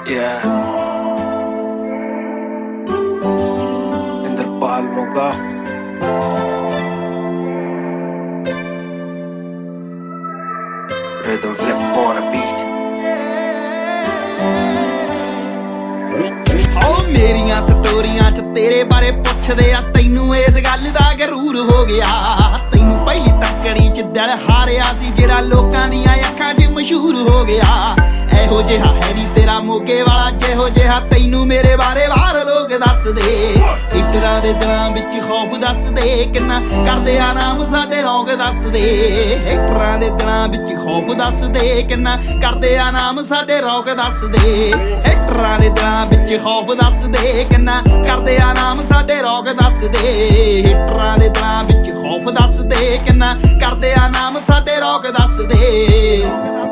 Yeah. Indrapal Moga Rhythm flip on a beat. ਮੇਰੀਆਂ ਸਟੋਰੀਆਂ ਚ ਤੇਰੇ ਬਾਰੇ ਪੁੱਛਦੇ ਆ ਤੈਨੂੰ ਇਸ ਗੱਲ ਦਾ ਗਰੂਰ ਹੋ ਗਿਆ। ਤੈਨੂੰ ਪਹਿਲੀ ਤੱਕੜੀ ਚ ਦਿਲ ਹਾਰਿਆ ਸੀ ਜਿਹੜਾ ਲੋਕਾਂ ਦੀਆਂ ਅੱਖਾਂ 'ਚ ਮਸ਼ਹੂਰ ਹੋ ਗਿਆ। ਇਹੋ ਜਿਹਾ ਹੈ ਨੀ ਤੇਰਾ ਮੋਗੇ ਵਾਲਾ ਜਿਹੋ ਜਿਹਾ ਤੈਨੂੰ ਮੇਰੇ ਬਾਰੇ ਬਾਹਰ ਲੋਕ ਦੱਸਦੇ। ਹਿੱਟਰਾਂ ਦੇ ਦਿਲਾਂ ਵਿੱਚ ਖੌਫ ਦੱਸਦੇ ਕਿੰਨਾ ਕਰਦੇ ਆ ਨਾਮ ਸਾਡੇ ਰੌਂਗ ਦੱਸਦੇ। ਹਿੱਟਰਾਂ ਦੇ ਦਿਲਾਂ ਵਿੱਚ ਖੌਫ ਦੱਸਦੇ ਕਿੰਨਾ ਕਰਦੇ ਆ ਨਾਮ ਸਾਡੇ ਰੌਂਗ ਦੱਸਦੇ। ਹਿੱਟਰਾਂ ਦੇ ਦਿਲਾਂ ਵਿੱਚ ਖੌਫ ਦੱਸਦੇ ਕਿੰਨਾ ਕਰਦੇ ਆ ਨਾਮ ਸਾਡੇ ਰੌਂਗ ਦੱਸਦੇ। ਹਿੱਟਰਾਂ ਦੇ ਦਿਲਾਂ ਵਿੱਚ ਖੌਫ ਦੱਸਦੇ ਕਿੰਨਾ ਕਰਦੇ ਆ ਨਾਮ ਸਾਡੇ ਰੌਂਗ ਦੱਸਦੇ।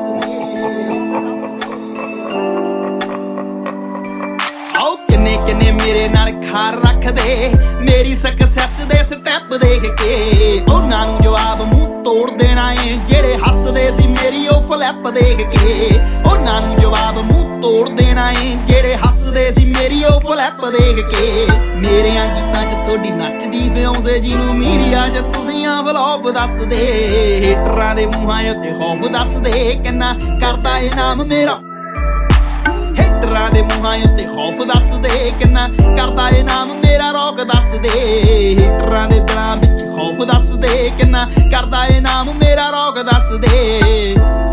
ਕਿੰਨੇ ਮੇਰੇ ਨਾਲ ਖਾਰ ਰੱਖਦੇ ਮੇਰੀ ਸਕਸੈਸ ਦੇ ਸਟੈਪ ਦੇਖ ਕੇ। ਉਹਨਾਂ ਨੂੰ ਜਵਾਬ ਮੂੰਹ ਤੋੜ ਦੇਣਾ ਏ ਜਿਹੜੇ ਹੱਸਦੇ ਸੀ ਮੇਰੀ ਉਹ ਫਲੈਪ ਦੇਖ ਕੇ। ਉਹਨਾਂ ਨੂੰ ਜਵਾਬ ਮੂੰਹ ਤੋੜ ਦੇਣਾ ਏ ਜਿਹੜੇ ਹੱਸਦੇ ਸੀ ਮੇਰੀ ਉਹ ਫਲੈਪ ਦੇਖ ਕੇ। ਮੇਰਿਆਂ ਗੀਤਾਂ 'ਚ ਤੁਹਾਡੀ ਨੱਚਦੀ ਫਿਉਂਸੇ ਜਿਹਨੂੰ ਮੀਡੀਆ 'ਚ ਤੁਸੀਂ ਆ ਵਲੌਪ ਦੱਸਦੇ। ਹਿੱਟਰਾਂ ਦੇ ਮੂੰਹਾਂ ਉੱਤੇ ਖੌਫ ਦੱਸਦੇ ਕਿੰਨਾ ਕਰਦਾ ਏ ਨਾਮ ਮੇਰਾ। ਹਿੱਟਰਾਂ ਦੇ ਮੂੰਹਾਂ ਉੱਤੇ ਖੌਫ ਦੱਸਦੇ ਕਿੰਨਾ ਕਰਦਾ ਏ ਨਾਮ ਮੇਰਾ ਰੌਕ ਦੱਸਦੇ। ਹਿੱਟਰਾਂ ਦੇ ਦਿਲਾਂ ਵਿੱਚ ਖੌਫ ਦੱਸਦੇ ਕਿੰਨਾ ਕਰਦਾ ਏ ਨਾਮ ਮੇਰਾ ਰੌਕ ਦੱਸਦੇ।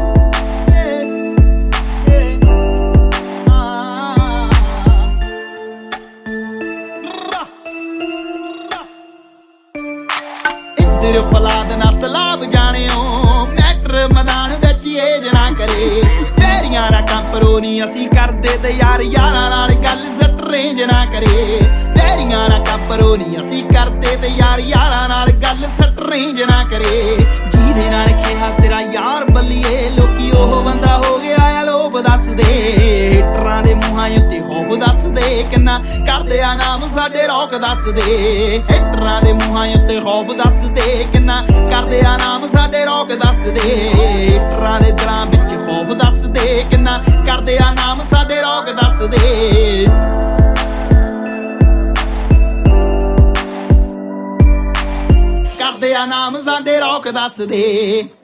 ਇੱਧਰ ਫਲਾਦ ਨਾ ਸਲਾਬ ਜਾਣਿਓ ਮੈਟਰ ਮੈਦਾਨ ਵਿੱਚ ਏਜ ਨਾ ਕਰੇ। ਪੈਰੀਆਂ ਨਾ ਕੰਪਰੋ ਨੀ ਅਸੀਂ ਕਰਦੇ ਤੇ ਯਾਰ ਯਾਰਾਂ ਨਾਲ ਗੱਲ ਸਟਰੇਂਜ ਨਾ ਕਰੇ। ਪੈਰੀਆਂ ਨਾ ਕੰਪਰੋ ਨੀ ਅਸੀਂ ਕਰਦੇ ਤੇ ਯਾਰ ਯਾਰਾਂ ਨਾਲ ਗੱਲ ਸਟਰੇਂਜ ਨਾ ਕਰੇ। ਜਿਹਦੇ ਨਾਲ ਕਿਹਾ ਤੇਰਾ ਯਾਰ ਬੱਲੀਏ ਲੋਕੀ ਉਹ ਬੰਦਾ ਹੋ ਗਿਆ ਆ ਲੋਭ ਦੱਸਦੇ। ਹਿੱਟਰਾਂ ਦੇ ਮੂੰਹਾਂ ਉੱਤੇ ਖੌਫ ਦੱਸਦੇ ਕਿੰਨਾ ਕਰਦੇ ਆ ਨਾਮ ਸਾਡੇ ਰੌਕ ਦੱਸਦੇ। ਹਿੱਟਰਾਂ ਦੇ ਮੂੰਹਾਂ ਉੱਤੇ ਖੌਫ ਦੱਸਦੇ ਕਿੰਨਾ ਕਰਦੇ ਆ ਨਾਮ ਸਾਡੇ ਰੌਕ ਦੱਸਦੇ। ਹਿੱਟਰਾਂ ਦੇ ਦਿਲਾਂ ਵਿੱਚ ਖੌਫ ਦੱਸਦੇ ਕਿੰਨਾ ਕਰਦੇ ਆ ਨਾਮ ਸਾਡੇ ਰੌਕ ਦੱਸਦੇ। ਕਰਦੇ ਆ ਨਾਮ ਸਾਡੇ ਰੌਕ ਦੱਸਦੇ।